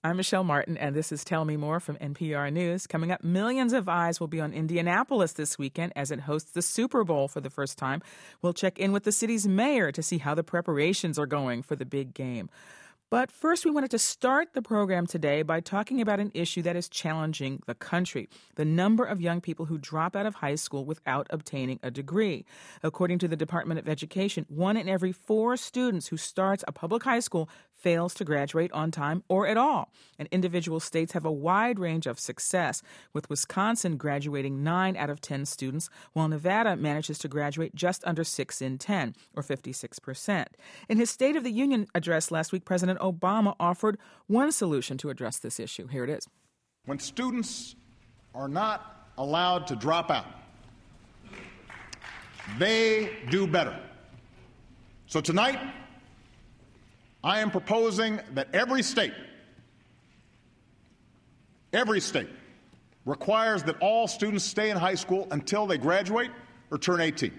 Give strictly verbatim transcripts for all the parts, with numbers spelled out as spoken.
I'm Michelle Martin, and this is Tell Me More from N P R News. Coming up, millions of eyes will be on Indianapolis this weekend as it hosts the Super Bowl for the first time. We'll check in with the city's mayor to see how the preparations are going for the big game. But first, we wanted to start the program today by talking about an issue that is challenging the country: the number of young people who drop out of high school without obtaining a degree. According to the Department of Education, one in every four students who starts a public high school fails to graduate on time or at all. And individual states have a wide range of success, with Wisconsin graduating nine out of ten students, while Nevada manages to graduate just under six in ten, or fifty-six percent. In his State of the Union address last week, President Obama offered one solution to address this issue. Here it is. When students are not allowed to drop out, they do better. So tonight, I am proposing that every state, every state requires that all students stay in high school until they graduate or turn eighteen.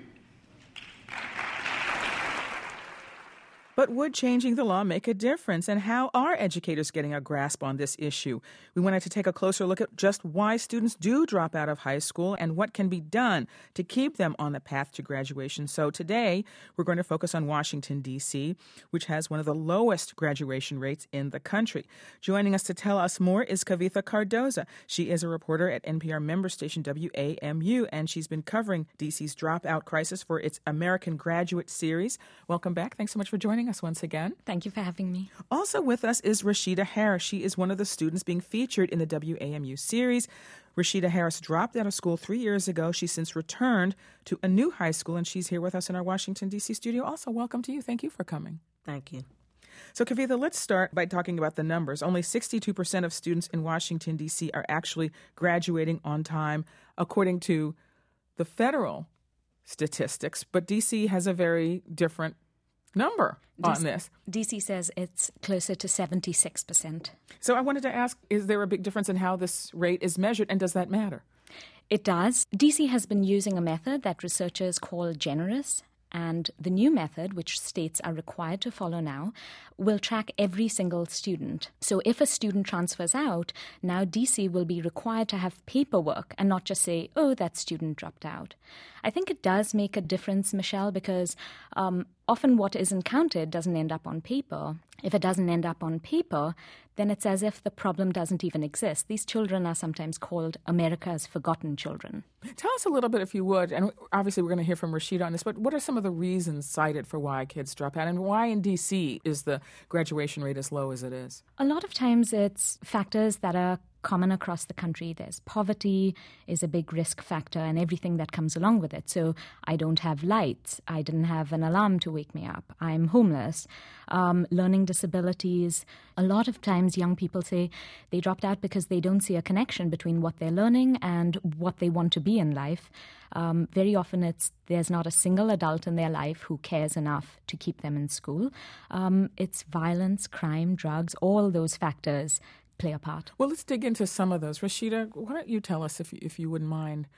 But would changing the law make a difference? And how are educators getting a grasp on this issue? We wanted to take a closer look at just why students do drop out of high school and what can be done to keep them on the path to graduation. So today, we're going to focus on Washington, D C, which has one of the lowest graduation rates in the country. Joining us to tell us more is Kavitha Cardoza. She is a reporter at N P R member station W A M U, and she's been covering D C's dropout crisis for its American Graduate Series. Welcome back. Thanks so much for joining us once again. Thank you for having me. Also with us is Rashida Harris. She is one of the students being featured in the W A M U series. Rashida Harris dropped out of school three years ago. She's since returned to a new high school, and she's here with us in our Washington, D C studio. Also, welcome to you. Thank you for coming. Thank you. So, Kavitha, let's start by talking about the numbers. Only sixty-two percent of students in Washington, D C are actually graduating on time, according to the federal statistics. But D C has a very different number on D C, this. D C says it's closer to seventy-six percent. So I wanted to ask, is there a big difference in how this rate is measured, and does that matter? It does. D C has been using a method that researchers call generous, and the new method, which states are required to follow now, will track every single student. So if a student transfers out, now D C will be required to have paperwork and not just say, oh, that student dropped out. I think it does make a difference, Michelle, because um, often what isn't counted doesn't end up on paper. If it doesn't end up on paper, then it's as if the problem doesn't even exist. These children are sometimes called America's forgotten children. Tell us a little bit, if you would, and obviously we're going to hear from Rashida on this, but what are some of the reasons cited for why kids drop out, and why in D C is the graduation rate as low as it is? A lot of times it's factors that are common across the country. There's poverty is a big risk factor and everything that comes along with it. So I don't have lights. I didn't have an alarm to wake me up. I'm homeless. Um, learning disabilities. A lot of times young people say they dropped out because they don't see a connection between what they're learning and what they want to be in life. Um, very often it's there's not a single adult in their life who cares enough to keep them in school. Um, it's violence, crime, drugs, all those factors play a part. Well, let's dig into some of those. Rashida, why don't you tell us, if you, if you wouldn't mind,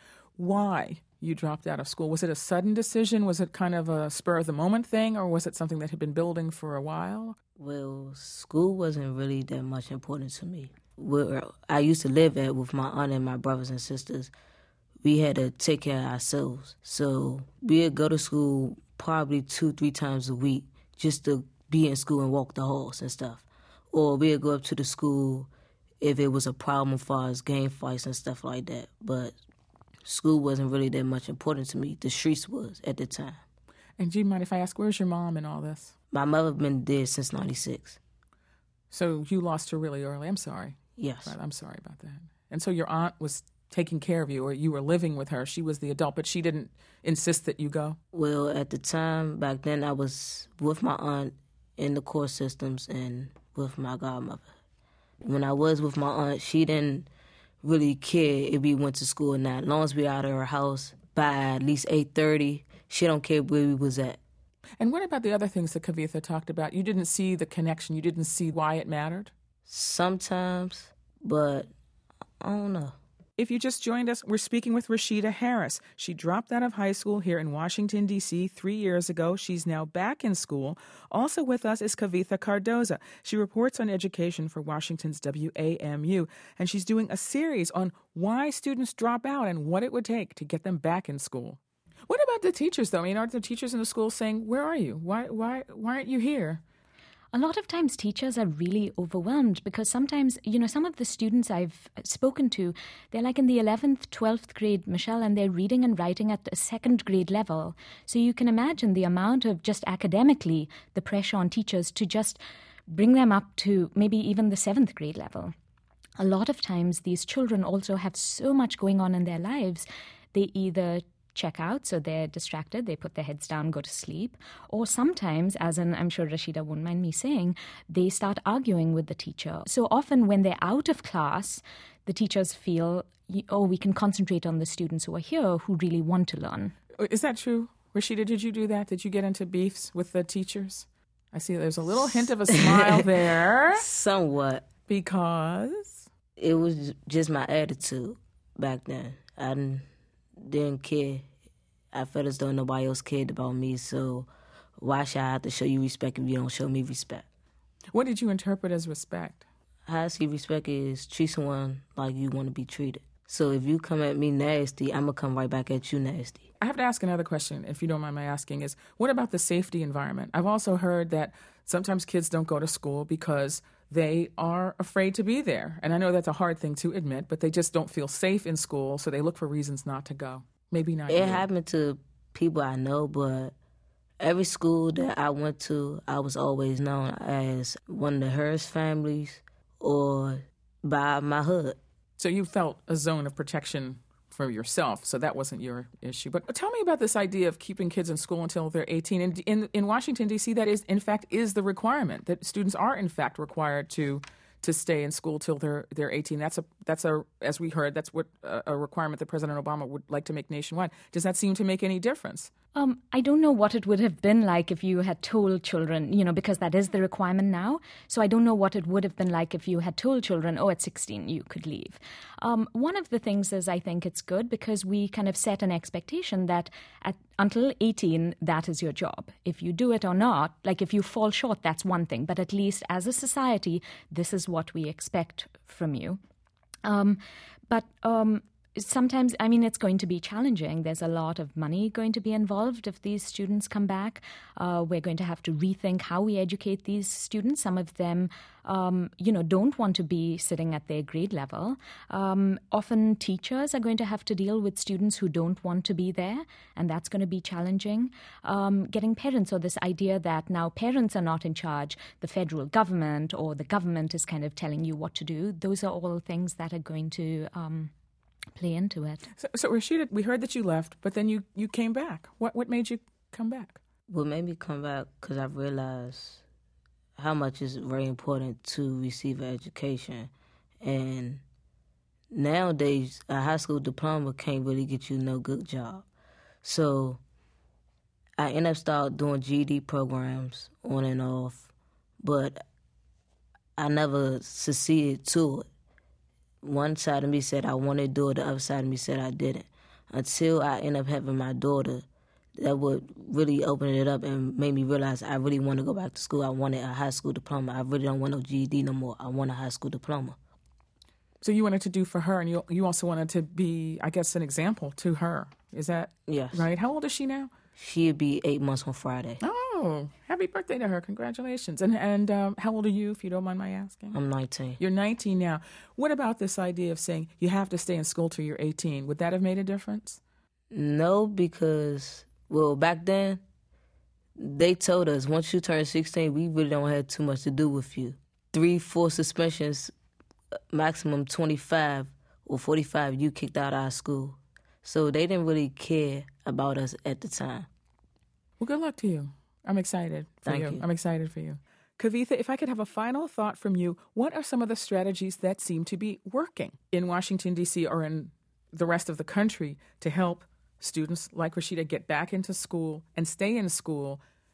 why you dropped out of school? Was it a sudden decision? Was it kind of a spur-of-the-moment thing, or was it something that had been building for a while? Well, school wasn't really that much important to me. Where I used to live at with my aunt and my brothers and sisters, we had to take care of ourselves. So we'd go to school probably two, three times a week just to be in school and walk the halls and stuff. Or we'd go up to the school if it was a problem as far as game fights and stuff like that. But school wasn't really that much important to me. The streets was at the time. And do you mind if I ask, where's your mom in all this? My mother been dead since ninety-six. So you lost her really early. I'm sorry. Yes. Right, I'm sorry about that. And so your aunt was taking care of you, or you were living with her. She was the adult, but she didn't insist that you go? Well, at the time, back then, I was with my aunt in the court systems and with my godmother. When I was with my aunt, she didn't really care if we went to school or not. As long as we were out of her house by at least eight thirty, she don't care where we was at. And what about the other things that Kavitha talked about? You didn't see the connection. You didn't see why it mattered? Sometimes, but I don't know. If you just joined us, we're speaking with Rashida Harris. She dropped out of high school here in Washington, D C three years ago. She's now back in school. Also with us is Kavitha Cardoza. She reports on education for Washington's W A M U, and she's doing a series on why students drop out and what it would take to get them back in school. What about the teachers, though? I mean, aren't the teachers in the school saying, where are you? Why, why, why aren't you here? A lot of times teachers are really overwhelmed because sometimes, you know, some of the students I've spoken to, they're like in the eleventh, twelfth grade, Michelle, and they're reading and writing at a second grade level. So you can imagine the amount of just academically the pressure on teachers to just bring them up to maybe even the seventh grade level. A lot of times these children also have so much going on in their lives. They either check out, so they're distracted, they put their heads down, go to sleep. Or sometimes, as in, I'm sure Rashida won't mind me saying, they start arguing with the teacher. So often when they're out of class, the teachers feel, oh, we can concentrate on the students who are here who really want to learn. Is that true? Rashida, did you do that? Did you get into beefs with the teachers? I see there's a little hint of a smile there. Somewhat. Because? It was just my attitude back then. I didn't, didn't care. I felt as though nobody else cared about me, so why should I have to show you respect if you don't show me respect? What did you interpret as respect? How I see respect is treat someone like you want to be treated. So if you come at me nasty, I'm going to come right back at you nasty. I have to ask another question, if you don't mind my asking, is what about the safety environment? I've also heard that sometimes kids don't go to school because they are afraid to be there. And I know that's a hard thing to admit, but they just don't feel safe in school, so they look for reasons not to go. Maybe not. It you. happened to people I know, but every school that I went to, I was always known as one of the Harris families or by my hood. So you felt a zone of protection for yourself, so that wasn't your issue. But tell me about this idea of keeping kids in school until they're eighteen. In, in, in Washington, D C, that is, in fact, is the requirement, that students are, in fact, required to to stay in school till they're they're eighteen. That's a that's a as we heard, that's what a, a requirement that President Obama would like to make nationwide. Does that seem to make any difference? Um, I don't know what it would have been like if you had told children, you know, because that is the requirement now. So I don't know what it would have been like if you had told children, oh, at sixteen, you could leave. Um, one of the things is I think it's good because we kind of set an expectation that at, until eighteen, that is your job. If you do it or not, like if you fall short, that's one thing. But at least as a society, this is what we expect from you. Um, but um, sometimes, I mean, it's going to be challenging. There's a lot of money going to be involved if these students come back. Uh, we're going to have to rethink how we educate these students. Some of them, um, you know, don't want to be sitting at their grade level. Um, often teachers are going to have to deal with students who don't want to be there, and that's going to be challenging. Um, getting parents, or this idea that now parents are not in charge, the federal government or the government is kind of telling you what to do. Those are all things that are going to Um, play into it. So, so Rashida, we heard that you left, but then you, you came back. What what made you come back? What made me come back, because I realized how much is very important to receive an education. And nowadays, a high school diploma can't really get you no good job. So I ended up started doing G E D programs on and off, but I never succeeded to it. One side of me said I wanted to do it, the other side of me said I didn't. Until I ended up having my daughter, that would really open it up and made me realize I really want to go back to school. I wanted a high school diploma. I really don't want no G E D no more. I want a high school diploma. So you wanted to do for her, and you you also wanted to be, I guess, an example to her. Is that yes. right? How old is she now? She'll be eight months on Friday. Oh, happy birthday to her. Congratulations. And and um, how old are you, if you don't mind my asking? I'm nineteen. You're nineteen now. What about this idea of saying you have to stay in school till you're eighteen? Would that have made a difference? No, because, well, back then, they told us once you turn sixteen, we really don't have too much to do with you. Three, four suspensions, maximum twenty-five or forty-five, you kicked out of our school. So they didn't really care about us at the time. Well, good luck to you. I'm excited for Thank you. you. I'm excited for you. Kavitha, if I could have a final thought from you, what are some of the strategies that seem to be working in Washington, D C or in the rest of the country to help students like Rashida get back into school and stay in school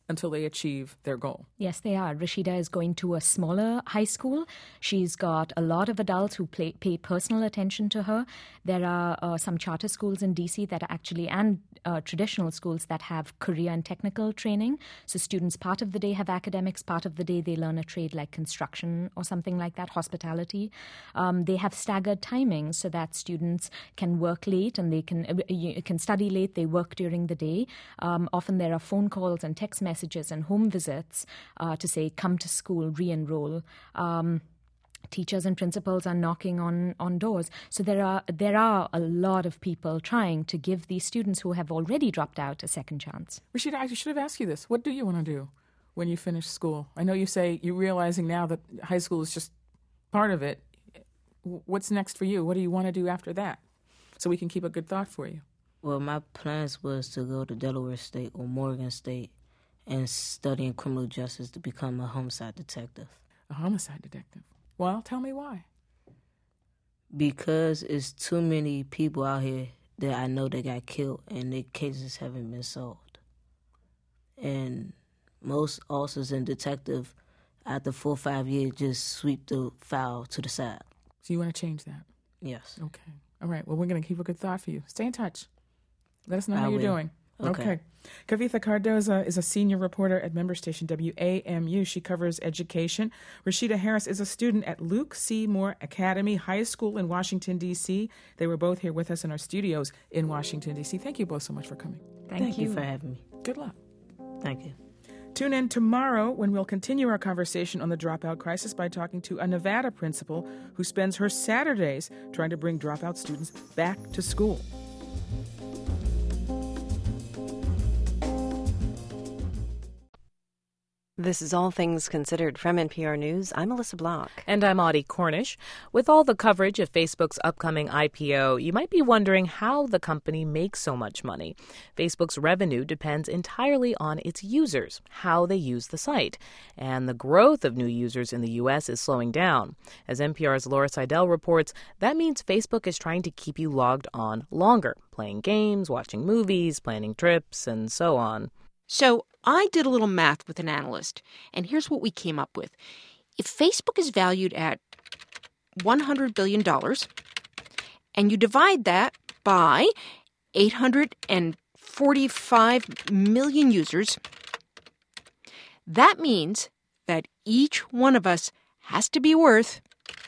until they achieve their goal. Yes, they are. Rashida is going to a smaller high school. She's got a lot of adults who play, pay personal attention to her. There are uh, some charter schools in D C that are actually, and uh, traditional schools that have career and technical training. So students part of the day have academics, part of the day they learn a trade like construction or something like that, hospitality. Um, they have staggered timings so that students can work late and they can, uh, can study late, they work during the day. Um, often there are phone calls and text messages messages and home visits uh, to say, come to school, re-enroll. Um, teachers and principals are knocking on, on doors. So there are there are a lot of people trying to give these students who have already dropped out a second chance. Rashida, I should have asked you this. What do you want to do when you finish school? I know you say you're realizing now that high school is just part of it. What's next for you? What do you want to do after that? So we can keep a good thought for you. Well, my plans was to go to Delaware State or Morgan State and studying criminal justice to become a homicide detective. A homicide detective? Well, tell me why. Because it's too many people out here that I know that got killed and their cases haven't been solved. And most officers and detectives, after four or five years, just sweep the file to the side. So you want to change that? Yes. Okay. All right. Well, we're going to keep a good thought for you. Stay in touch. Let us know I how you're will. doing. Okay. okay. Kavitha Cardoza is a senior reporter at member station W A M U. She covers education. Rashida Harris is a student at Luke C. Moore Academy High School in Washington, D C They were both here with us in our studios in Washington, D C Thank you both so much for coming. Thank, Thank you. you for having me. Good luck. Thank you. Tune in tomorrow when we'll continue our conversation on the dropout crisis by talking to a Nevada principal who spends her Saturdays trying to bring dropout students back to school. This is All Things Considered from N P R News. I'm Melissa Block. And I'm Audie Cornish. With all the coverage of Facebook's upcoming I P O, you might be wondering how the company makes so much money. Facebook's revenue depends entirely on its users, how they use the site. And the growth of new users in the U S is slowing down. As N P R's Laura Seidel reports, that means Facebook is trying to keep you logged on longer, playing games, watching movies, planning trips, and so on. So I did a little math with an analyst, and here's what we came up with. If Facebook is valued at one hundred billion dollars, and you divide that by eight hundred forty-five million users, that means that each one of us has to be worth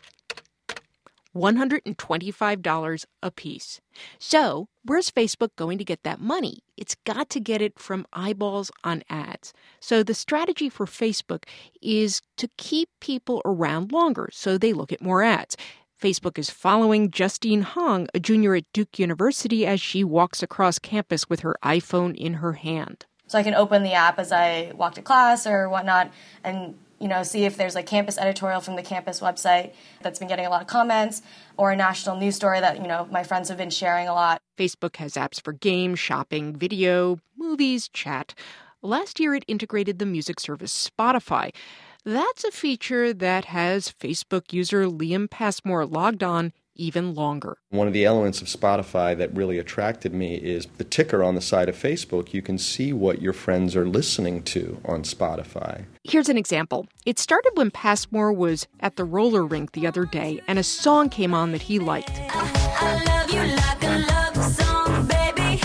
one hundred twenty-five dollars apiece. So, where's Facebook going to get that money? It's got to get it from eyeballs on ads. So the strategy for Facebook is to keep people around longer so they look at more ads. Facebook is following Justine Hong, a junior at Duke University, as she walks across campus with her iPhone in her hand. So I can open the app as I walk to class or whatnot and you know, see if there's a campus editorial from the campus website that's been getting a lot of comments, or a national news story that, you know, my friends have been sharing a lot. Facebook has apps for games, shopping, video, movies, chat. Last year, it integrated the music service Spotify. That's a feature that has Facebook user Liam Passmore logged on even longer. One of the elements of Spotify that really attracted me is the ticker on the side of Facebook. You can see what your friends are listening to on Spotify. Here's an example. It started when Passmore was at the roller rink the other day, and a song came on that he liked. I, I love you like a love song, baby.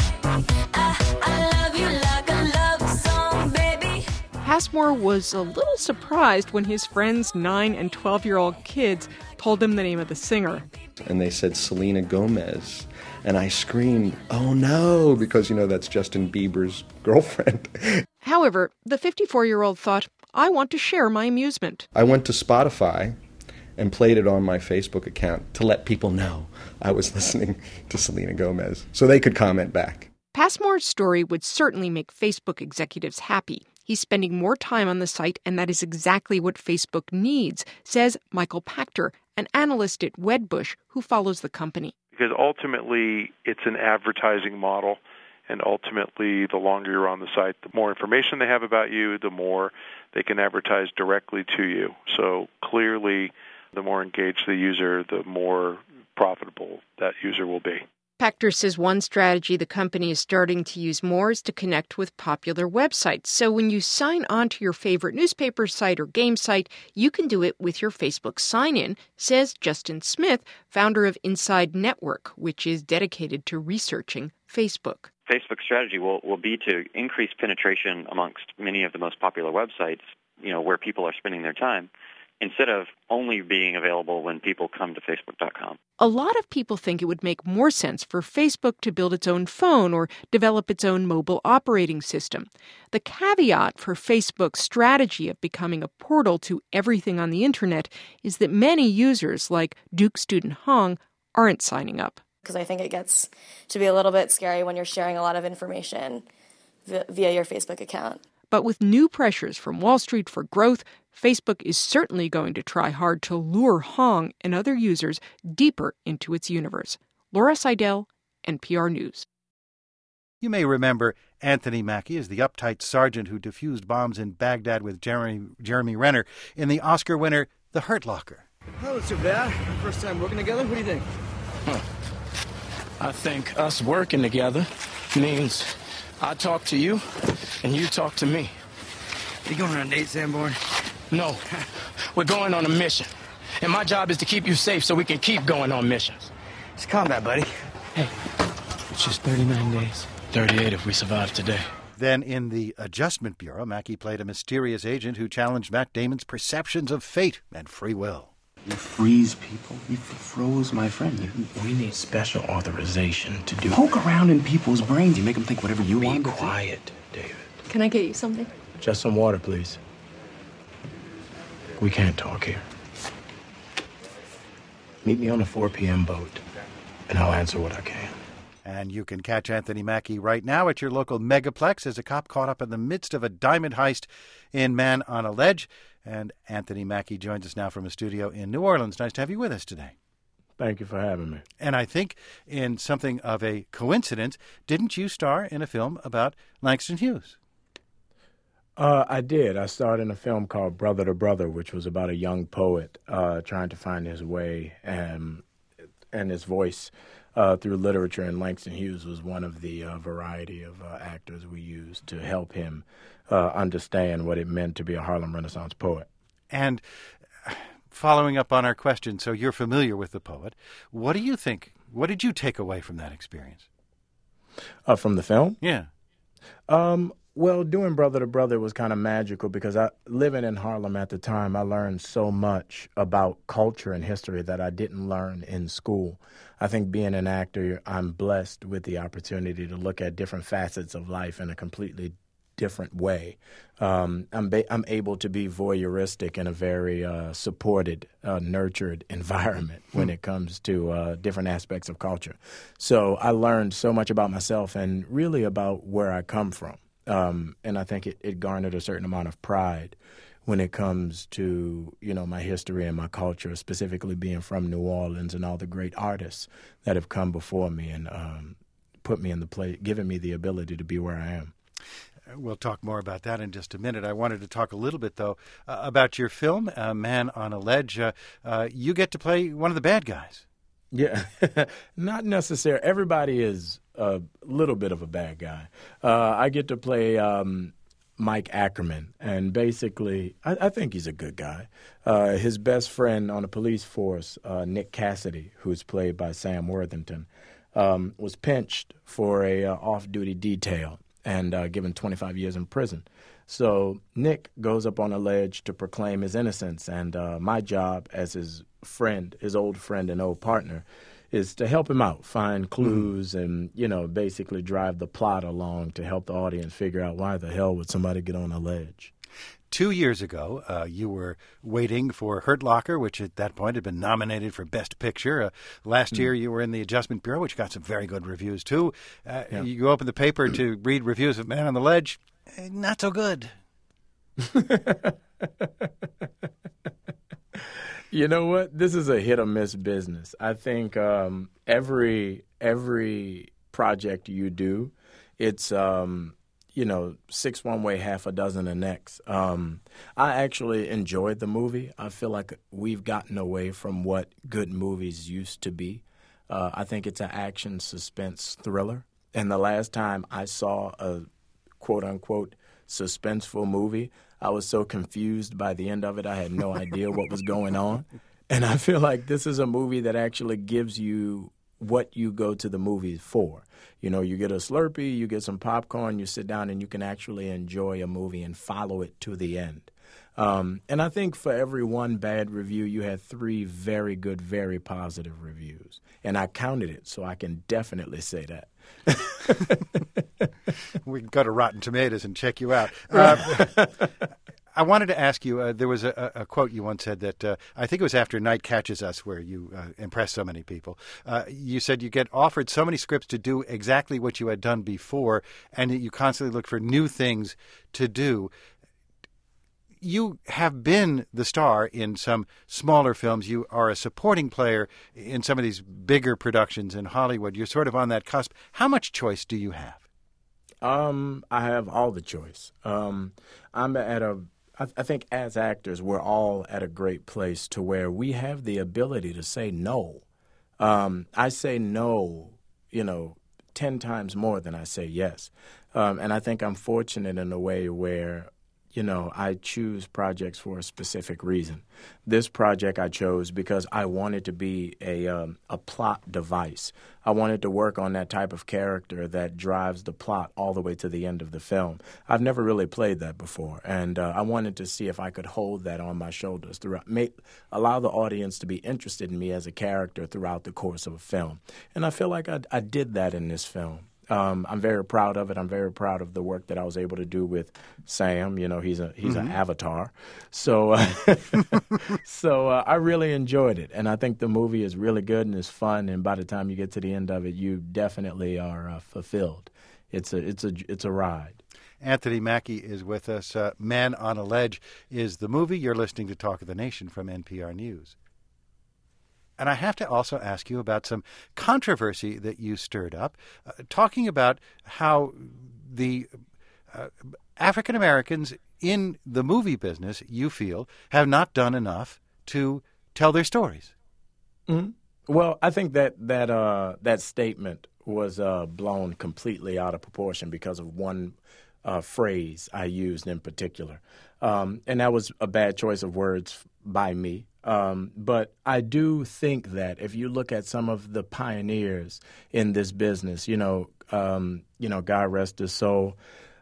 I, I love you like a love song, baby. Passmore was a little surprised when his friends' nine and twelve-year-old kids told him the name of the singer. And they said Selena Gomez. And I screamed, oh no, because, you know, that's Justin Bieber's girlfriend. However, the fifty-four-year-old thought, I want to share my amusement. I went to Spotify and played it on my Facebook account to let people know I was listening to Selena Gomez so they could comment back. Passmore's story would certainly make Facebook executives happy. He's spending more time on the site, and that is exactly what Facebook needs, says Michael Pachter, an analyst at Wedbush who follows the company. Because ultimately, it's an advertising model, and ultimately, the longer you're on the site, the more information they have about you, the more they can advertise directly to you. So clearly, the more engaged the user, the more profitable that user will be. Pachter says one strategy the company is starting to use more is to connect with popular websites. So when you sign on to your favorite newspaper site or game site, you can do it with your Facebook sign-in, says Justin Smith, founder of Inside Network, which is dedicated to researching Facebook. Facebook's strategy will, will be to increase penetration amongst many of the most popular websites, you know, where people are spending their time, instead of only being available when people come to Facebook dot com. A lot of people think it would make more sense for Facebook to build its own phone or develop its own mobile operating system. The caveat for Facebook's strategy of becoming a portal to everything on the internet is that many users, like Duke student Hong, aren't signing up. Because I think it gets to be a little bit scary when you're sharing a lot of information via your Facebook account. But with new pressures from Wall Street for growth, Facebook is certainly going to try hard to lure Hong and other users deeper into its universe. Laura Seidel, N P R News. You may remember Anthony Mackie as the uptight sergeant who defused bombs in Baghdad with Jeremy, Jeremy Renner in the Oscar winner The Hurt Locker. Oh, not too bad. First time working together. What do you think? Huh. I think us working together means I talk to you and you talk to me. You going on a date, Sanborn? No. We're going on a mission. And my job is to keep you safe so we can keep going on missions. It's combat, buddy. Hey, it's just thirty-nine days. thirty-eight if we survive today. Then in The Adjustment Bureau, Mackie played a mysterious agent who challenged Matt Damon's perceptions of fate and free will. You freeze people. You froze my friend. You, we need special authorization to do Poke around in people's brains. You make them think whatever you Be want. Be quiet, David. Can I get you something? Just some water, please. We can't talk here. Meet me on the four p.m. boat, and I'll answer what I can. And you can catch Anthony Mackie right now at your local Megaplex as a cop caught up in the midst of a diamond heist in Man on a Ledge. And Anthony Mackie joins us now from a studio in New Orleans. Nice to have you with us today. Thank you for having me. And I think in something of a coincidence, didn't you star in a film about Langston Hughes? Uh, I did. I starred in a film called Brother to Brother, which was about a young poet uh, trying to find his way and, and his voice uh, through literature. And Langston Hughes was one of the uh, variety of uh, actors we used to help him uh, understand what it meant to be a Harlem Renaissance poet. And following up on our question, so you're familiar with the poet. What do you think? What did you take away from that experience? Uh, from the film? Yeah. Um, well, doing Brother to Brother was kind of magical because I, living in Harlem at the time, I learned so much about culture and history that I didn't learn in school. I think being an actor, I'm blessed with the opportunity to look at different facets of life in a completely different way. Um, I'm ba- I'm able to be voyeuristic in a very uh, supported, uh, nurtured environment when it comes to uh, different aspects of culture. So I learned so much about myself and really about where I come from. Um, and I think it, it garnered a certain amount of pride when it comes to, you know, my history and my culture, specifically being from New Orleans and all the great artists that have come before me and um, put me in the place, given me the ability to be where I am. We'll talk more about that in just a minute. I wanted to talk a little bit, though, uh, about your film, uh, Man on a Ledge. Uh, uh, you get to play one of the bad guys. Yeah, not necessarily. Everybody is a little bit of a bad guy. Uh, I get to play um, Mike Ackerman, and basically, I, I think he's a good guy. Uh, his best friend on the police force, uh, Nick Cassidy, who's played by Sam Worthington, um, was pinched for a uh, off-duty detail and uh, given twenty-five years in prison. So Nick goes up on a ledge to proclaim his innocence, and uh, my job as his friend, his old friend and old partner, is to help him out, find clues, mm-hmm. and, you know, basically drive the plot along to help the audience figure out why the hell would somebody get on a ledge. Two years ago, uh, you were waiting for Hurt Locker, which at that point had been nominated for Best Picture. Uh, last mm. year, you were in The Adjustment Bureau, which got some very good reviews, too. Uh, yeah. You open the paper to read reviews of Man on the Ledge. Eh, not so good. You know what? This is a hit-or-miss business. I think um, every every project you do, it's... Um, you know, six one way, half a dozen the next. Um, I actually enjoyed the movie. I feel like we've gotten away from what good movies used to be. Uh, I think it's an action suspense thriller. And the last time I saw a quote-unquote suspenseful movie, I was so confused by the end of it, I had no idea what was going on. And I feel like this is a movie that actually gives you what you go to the movies for. You know, you get a Slurpee, you get some popcorn, you sit down and you can actually enjoy a movie and follow it to the end. Um, and I think for every one bad review, you had three very good, very positive reviews. And I counted it, so I can definitely say that. We can go to Rotten Tomatoes and check you out. Uh, I wanted to ask you, uh, there was a, a quote you once said that, uh, I think it was after Night Catches Us, where you uh, impressed so many people. Uh, you said you get offered so many scripts to do exactly what you had done before, and you constantly look for new things to do. You have been the star in some smaller films. You are a supporting player in some of these bigger productions in Hollywood. You're sort of on that cusp. How much choice do you have? Um, I have all the choice. Um, I'm at a, I, I think as actors, we're all at a great place to where we have the ability to say no. Um, I say no, you know, ten times more than I say yes. Um, and I think I'm fortunate in a way where, you know, I choose projects for a specific reason. This project I chose because I wanted to be a um, a plot device. I wanted to work on that type of character that drives the plot all the way to the end of the film. I've never really played that before, and uh, I wanted to see if I could hold that on my shoulders throughout, make, allow the audience to be interested in me as a character throughout the course of a film. And I feel like I, I did that in this film. Um, I'm very proud of it. I'm very proud of the work that I was able to do with Sam. You know, he's a he's mm-hmm. an avatar. So, uh, so uh, I really enjoyed it, and I think the movie is really good and it's fun. And by the time you get to the end of it, you definitely are uh, fulfilled. It's a it's a it's a ride. Anthony Mackie is with us. Uh, Man on a Ledge is the movie. You're listening to Talk of the Nation from N P R News. And I have to also ask you about some controversy that you stirred up, uh, talking about how the uh, African Americans in the movie business, you feel, have not done enough to tell their stories. Mm-hmm. Well, I think that that uh, that statement was uh, blown completely out of proportion because of one uh, phrase I used in particular. Um, and that was a bad choice of words by me. Um, but I do think that if you look at some of the pioneers in this business, you know, um, you know, God rest his soul,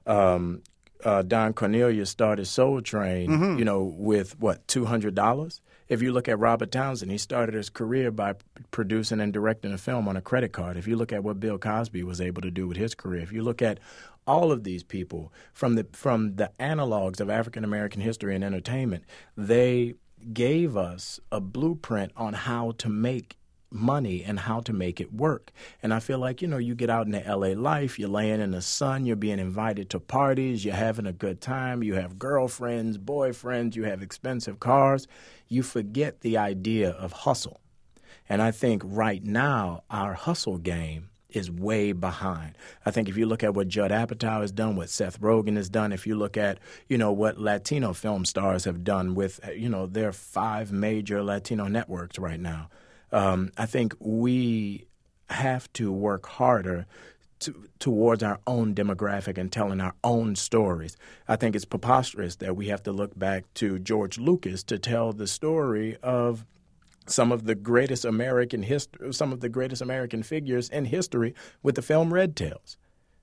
um, uh, Don Cornelius started Soul Train, mm-hmm. you know, with what, two hundred dollars? If you look at Robert Townsend, he started his career by p- producing and directing a film on a credit card. If you look at what Bill Cosby was able to do with his career, if you look at all of these people from the from the analogs of African American history and entertainment, they gave us a blueprint on how to make money and how to make it work. And I feel like, you know, you get out in the L A life, you're laying in the sun, you're being invited to parties, you're having a good time, you have girlfriends, boyfriends, you have expensive cars. You forget the idea of hustle. And I think right now our hustle game is way behind. I think if you look at what Judd Apatow has done, what Seth Rogen has done, if you look at, you know, what Latino film stars have done with, you know, there are five major Latino networks right now. Um, I think we have to work harder to, towards our own demographic and telling our own stories. I think it's preposterous that we have to look back to George Lucas to tell the story of some of the greatest American history, some of the greatest American figures in history with the film Red Tails.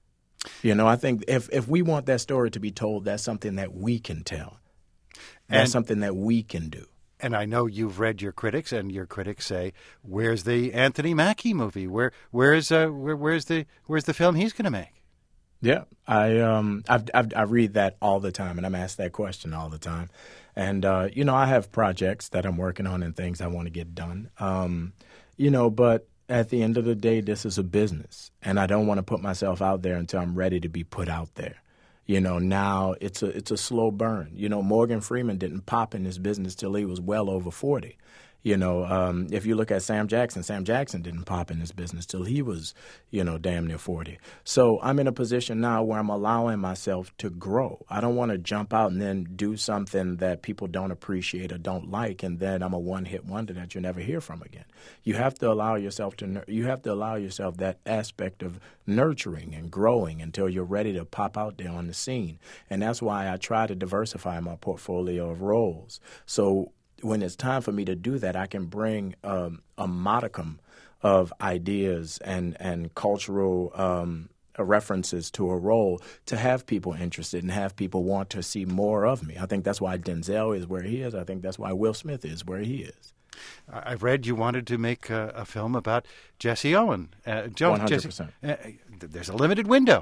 You know, I think if if we want that story to be told, that's something that we can tell. That's and, something that we can do. And I know you've read your critics, and your critics say, "Where's the Anthony Mackie movie? Where where's uh where, where's the where's the film he's going to make?" Yeah, I um I've, I've, I read that all the time, and I'm asked that question all the time. And, uh, you know, I have projects that I'm working on and things I want to get done, um, you know, but at the end of the day, this is a business, and I don't want to put myself out there until I'm ready to be put out there. You know, now it's a it's a slow burn. You know, Morgan Freeman didn't pop in this business till he was well over forty. You know, um, if you look at Sam Jackson, Sam Jackson didn't pop in this business till he was, you know, damn near forty. So I'm in a position now where I'm allowing myself to grow. I don't want to jump out and then do something that people don't appreciate or don't like, and then I'm a one-hit wonder that you'll never hear from again. You have to allow yourself to you have to allow yourself that aspect of nurturing and growing until you're ready to pop out there on the scene. And that's why I try to diversify my portfolio of roles. So when it's time for me to do that, I can bring um, a modicum of ideas and, and cultural um, references to a role to have people interested and have people want to see more of me. I think that's why Denzel is where he is. I think that's why Will Smith is where he is. I've read you wanted to make a, a film about Jesse Owen. Uh, Joe, one hundred percent. Jesse, uh, there's a limited window.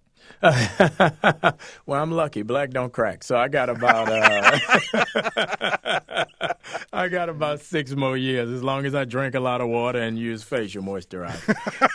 Well, I'm lucky. Black don't crack. So I got about uh, I got about six more years as long as I drink a lot of water and use facial moisturizer.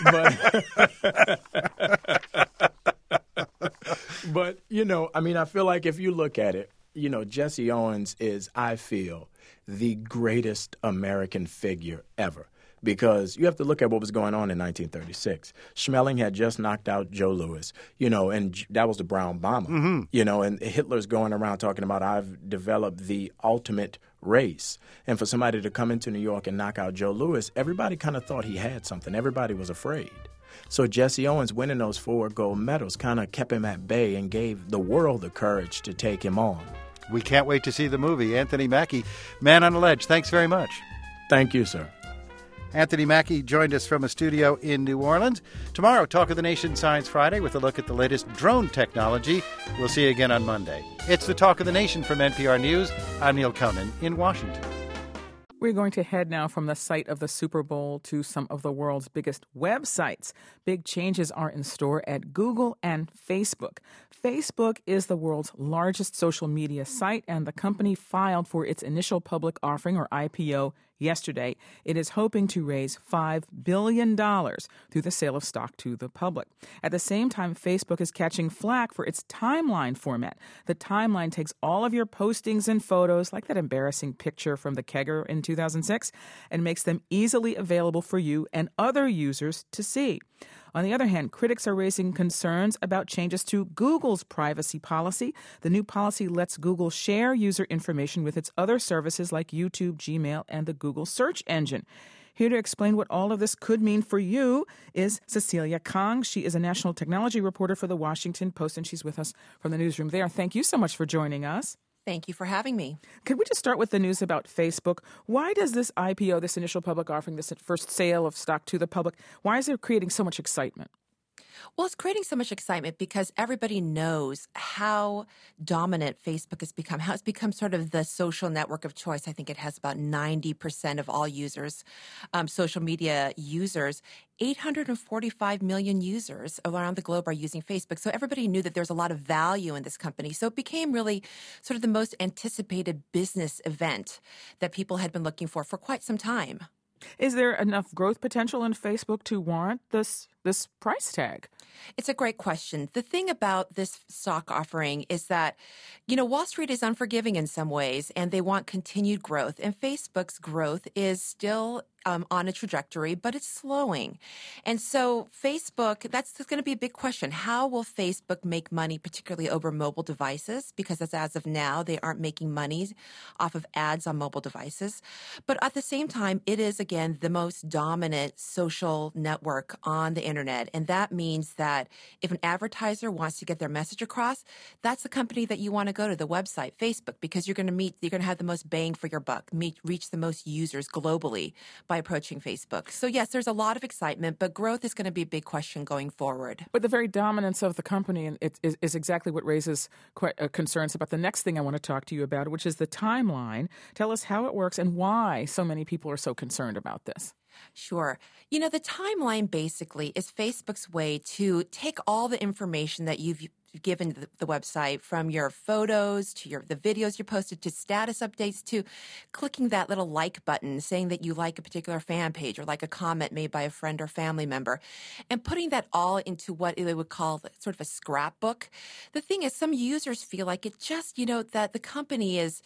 but, but, you know, I mean, I feel like if you look at it, you know, Jesse Owens is, I feel, the greatest American figure ever. Because you have to look at what was going on in nineteen thirty-six. Schmeling had just knocked out Joe Louis, you know, and that was the brown bomber, mm-hmm. you know, and Hitler's going around talking about, I've developed the ultimate race. And for somebody to come into New York and knock out Joe Louis, everybody kind of thought he had something. Everybody was afraid. So Jesse Owens winning those four gold medals kind of kept him at bay and gave the world the courage to take him on. We can't wait to see the movie. Anthony Mackie, Man on the Ledge, thanks very much. Thank you, sir. Anthony Mackie joined us from a studio in New Orleans. Tomorrow, Talk of the Nation Science Friday with a look at the latest drone technology. We'll see you again on Monday. It's the Talk of the Nation from N P R News. I'm Neil Conan in Washington. We're going to head now from the site of the Super Bowl to some of the world's biggest websites. Big changes are in store at Google and Facebook. Facebook is the world's largest social media site, and the company filed for its initial public offering, or I P O, yesterday. It is hoping to raise five billion dollars through the sale of stock to the public. At the same time, Facebook is catching flack for its timeline format. The timeline takes all of your postings and photos, like that embarrassing picture from the kegger in two thousand six, and makes them easily available for you and other users to see. On the other hand, critics are raising concerns about changes to Google's privacy policy. The new policy lets Google share user information with its other services like YouTube, Gmail, and the Google search engine. Here to explain what all of this could mean for you is Cecilia Kang. She is a national technology reporter for The Washington Post, and she's with us from the newsroom there. Thank you so much for joining us. Thank you for having me. Could we just start with the news about Facebook? Why does this I P O, this initial public offering, this first sale of stock to the public, why is it creating so much excitement? Well, it's creating so much excitement because everybody knows how dominant Facebook has become, how it's become sort of the social network of choice. I think it has about ninety percent of all users, um, social media users. eight hundred forty-five million users around the globe are using Facebook. So everybody knew that there's a lot of value in this company. So it became really sort of the most anticipated business event that people had been looking for for quite some time. Is there enough growth potential in Facebook to warrant this this price tag? It's a great question. The thing about this stock offering is that, you know, Wall Street is unforgiving in some ways, and they want continued growth. And Facebook's growth is still um, on a trajectory, but it's slowing. And so Facebook, that's going to be a big question. How will Facebook make money, particularly over mobile devices? Because as, as of now, they aren't making money off of ads on mobile devices. But at the same time, it is, again, the most dominant social network on the internet. And that means that if an advertiser wants to get their message across, that's the company that you want to go to, the website, Facebook, because you're going to meet, you're going to have the most bang for your buck, meet, reach the most users globally by approaching Facebook. So yes, there's a lot of excitement, but growth is going to be a big question going forward. But the very dominance of the company is, is, is exactly what raises quite, uh, concerns about the next thing I want to talk to you about, which is the timeline. Tell us how it works and why so many people are so concerned about this. Sure. You know, the timeline basically is Facebook's way to take all the information that you've given the, the website, from your photos to your the videos you posted to status updates to clicking that little like button saying that you like a particular fan page or like a comment made by a friend or family member, and putting that all into what they would call sort of a scrapbook. The thing is, some users feel like it just, you know, that the company is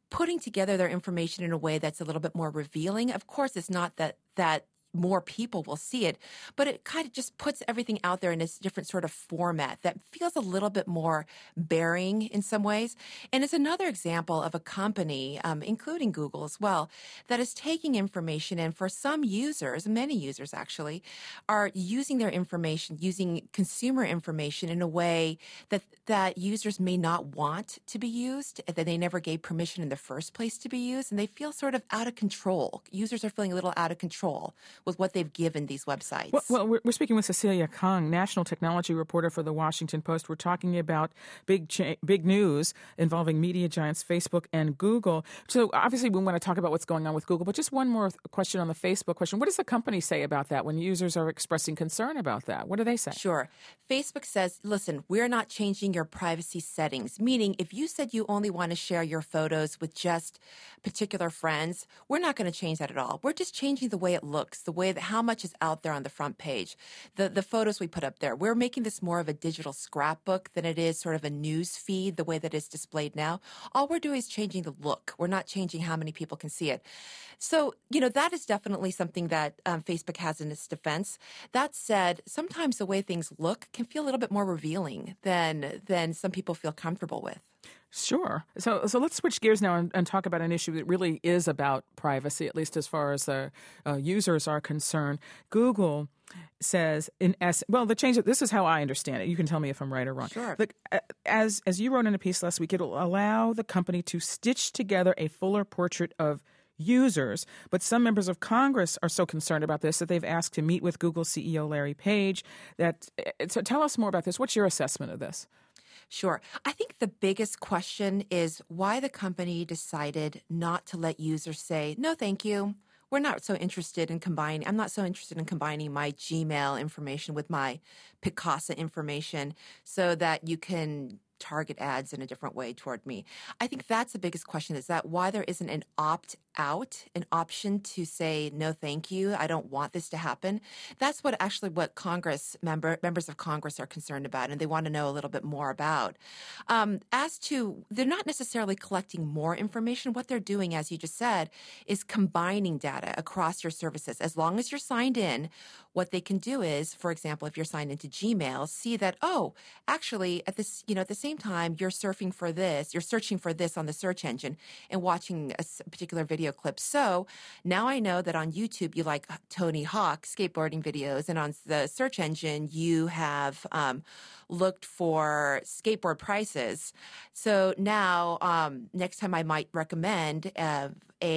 putting together their information in a way that's a little bit more revealing. Of course, it's not that that more people will see it, but it kind of just puts everything out there in this different sort of format that feels a little bit more bearing in some ways. And it's another example of a company, um, including Google as well, that is taking information, and for some users, many users actually, are using their information, using consumer information in a way that that users may not want to be used, that they never gave permission in the first place to be used, and they feel sort of out of control. Users are feeling a little out of control with what they've given these websites. Well, well we're, we're speaking with Cecilia Kang, national technology reporter for The Washington Post. We're talking about big cha- big news involving media giants Facebook and Google. So obviously we want to talk about what's going on with Google, but just one more question on the Facebook question. What does the company say about that when users are expressing concern about that? What do they say? Sure. Facebook says, listen, we're not changing your privacy settings, meaning if you said you only want to share your photos with just particular friends, we're not going to change that at all. We're just changing the way it looks, the way that how much is out there on the front page, the the photos we put up there. We're making this more of a digital scrapbook than it is sort of a news feed, the way that it's displayed now. All we're doing is changing the look. We're not changing how many people can see it. So, you know, that is definitely something that um, Facebook has in its defense. That said, sometimes the way things look can feel a little bit more revealing than than some people feel comfortable with. Sure. So so let's switch gears now and, and talk about an issue that really is about privacy, at least as far as the uh, users are concerned. Google says, in essence, well, the change, this is how I understand it. You can tell me if I'm right or wrong. Sure. Look, as, as you wrote in a piece last week, it'll allow the company to stitch together a fuller portrait of users, but some members of Congress are so concerned about this that they've asked to meet with Google C E O Larry Page. That, so tell us more about this. What's your assessment of this? Sure. I think the biggest question is why the company decided not to let users say, no, thank you. We're not so interested in combining, I'm not so interested in combining my Gmail information with my Picasa information so that you can target ads in a different way toward me. I think that's the biggest question, is that why there isn't an opt-out, an option to say, no, thank you, I don't want this to happen. That's what actually what Congress member members of Congress are concerned about, and they want to know a little bit more about. Um, as to, they're not necessarily collecting more information. What they're doing, as you just said, is combining data across your services. As long as you're signed in, what they can do is, for example, if you're signed into Gmail, see that, oh, actually, at this, you know, at the same time, you're surfing for this, you're searching for this on the search engine and watching a particular video clip. So now I know that on YouTube, you like Tony Hawk skateboarding videos, and on the search engine, you have um, looked for skateboard prices. So now, um, next time I might recommend uh,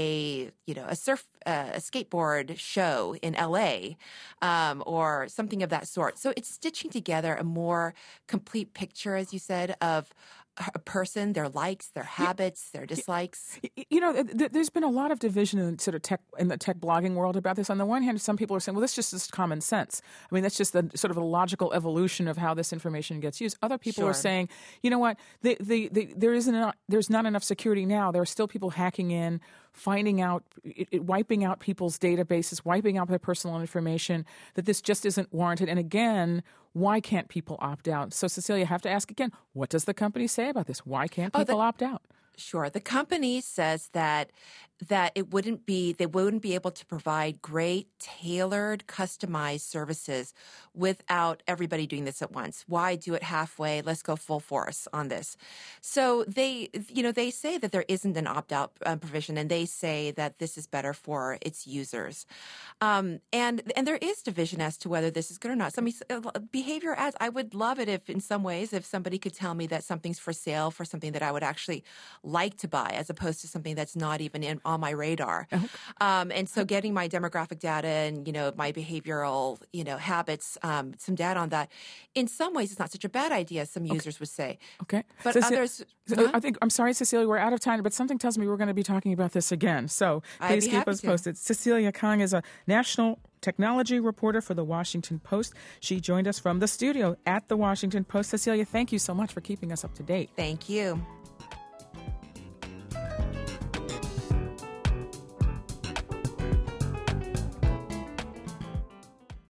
a, you know, a surf, uh, a skateboard show in L A um, or something of that sort. So it's stitching together a more complete picture, as you said, of a person, their likes, their habits, their dislikes. You know, th- there's been a lot of division in sort of tech in the tech blogging world about this. On the one hand, some people are saying, "Well, this just is common sense." I mean, that's just the sort of a logical evolution of how this information gets used. Other people Sure. are saying, "You know what? The, the, the, there isn't enough, there's not enough security now. There are still people hacking in, finding out, it, it, wiping out people's databases, wiping out their personal information. That this just isn't warranted." And again, why can't people opt out? So, Cecilia, I have to ask again, what does the company say about this? Why can't people Oh, the- opt out? Sure. The company says that that it wouldn't be they wouldn't be able to provide great, tailored, customized services without everybody doing this at once. Why do it halfway? Let's go full force on this. So they, you know, they say that there isn't an opt-out uh, provision, and they say that this is better for its users. Um, and and there is division as to whether this is good or not. Some uh, behavior ads, I would love it if, in some ways, if somebody could tell me that something's for sale for something that I would actually like to buy, as opposed to something that's not even in, on my radar. Okay. Um, and so getting my demographic data and, you know, my behavioral, you know, habits, um, some data on that, in some ways it's not such a bad idea, some Okay. users would say. Okay. But Cecilia, others... so I think, I'm sorry, Cecilia, we're out of time, but something tells me we're going to be talking about this again. So I'd please be keep happy us to. posted. Cecilia Kang is a national technology reporter for The Washington Post. She joined us from the studio at The Washington Post. Cecilia, thank you so much for keeping us up to date. Thank you.